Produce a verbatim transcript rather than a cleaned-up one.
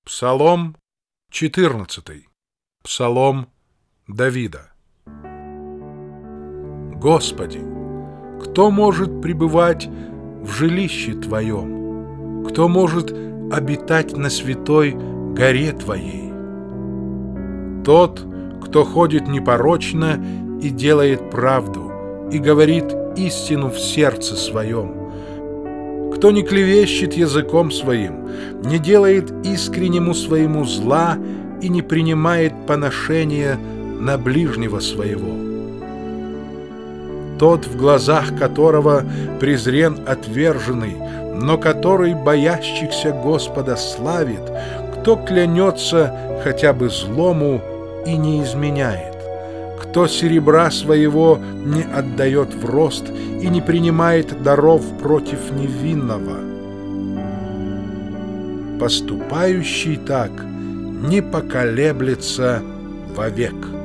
Псалом четырнадцатый. Псалом Давида. Господи, кто может пребывать в жилище Твоем? Кто может обитать на святой горе Твоей? Тот, кто ходит непорочно и делает правду, и говорит истину в сердце своем, кто не клевещет языком своим, не делает искреннему своему зла и не принимает поношения на ближнего своего. Тот, в глазах которого презрен отверженный, но который боящихся Господа славит, кто клянется хотя бы злому и не изменяет, кто серебра своего не отдает в рост и не принимает даров против невинного. Поступающий так не поколеблется вовек.